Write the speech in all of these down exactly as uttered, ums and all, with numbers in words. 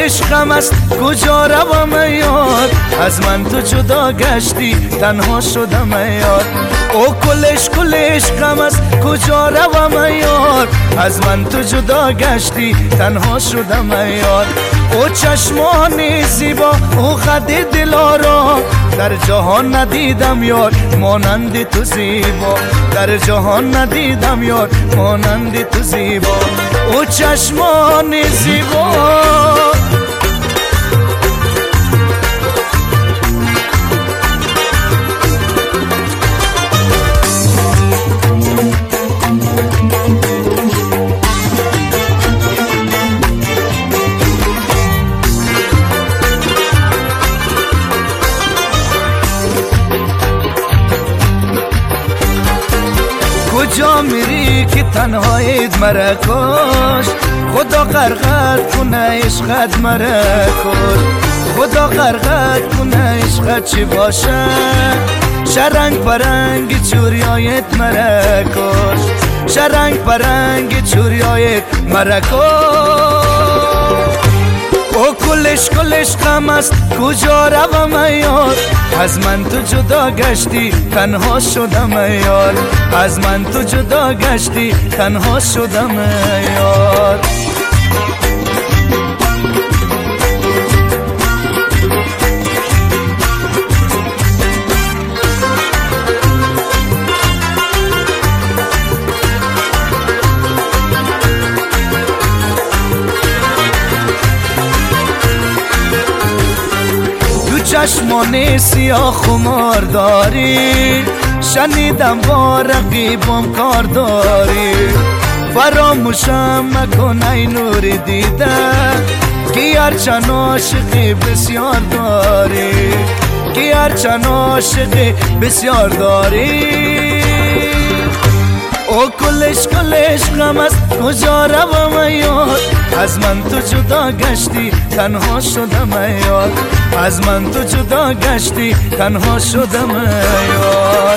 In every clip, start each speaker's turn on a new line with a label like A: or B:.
A: عشقم است کجا روم یار، از من تو جدا گشتی تنها شدم یار. او کلش کل عشقم است کجا روم یار، از من تو جدا گشتی تنها شدم یار. او چشمان زیبا او قد دلارا، در جهان ندیدم یار مانند تو زیبا، در جهان ندیدم یار مانند تو زیبا. او چشمان زیبا کجا میری که تنهایت مرا کش، خدا غرقت کنه عشقت مرا کش، خدا غرقت کنه عشقت چی باشه، شرنگ پرنگ چوریایت مرا کش، شرنگ پرنگ چوریایت مرا کش. او کلش کلش غم است کجا روم یار، از من تو جدا گشتی تنها شدم یار، از من تو جدا گشتی تنها شدم یار. چشمان سیاه خمار داری، شنیدم با رقیبم کار داری، فراموشم مکن ای نور دیده که هرچند عاشقی بسیار داری، که هرچند عاشقی بسیار داری. او کلش کلش غم است کجا روم یار، از من تو جدا گشتی تنها شدم یار، از من تو جدا گشتی تنها شدم یار.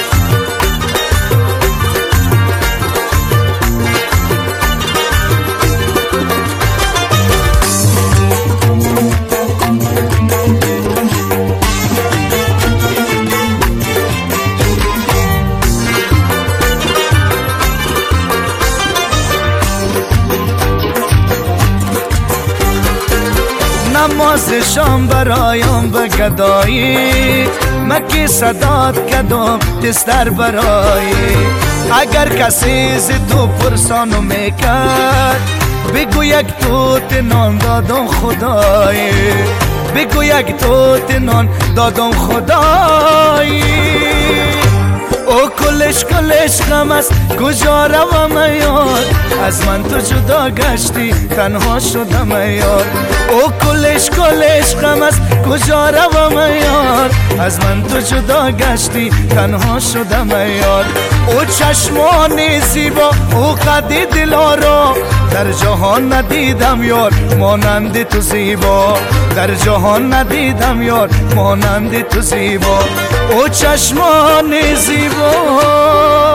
A: نماز شام برایم به گدایی، مکی صدات کدام تستر برایی. اگر کسی ز تو پرسانو میکرد، بگو یک توت نان دادم خدایی، بگو یک توت نان دادم خدایی. او کلش کلش غم است کجا روم یار، از من تو جدا گشتی تنها شدم یار. او کلش کلش غم است کجا روم یار، از من تو جدا گشتی تنها شدم یار. او چشمان زیبا او قد دلارا، در جهان ندیدم یار مانند تو زیبا، در جهان ندیدم یار مانند تو زیبا. او چشمان زیبا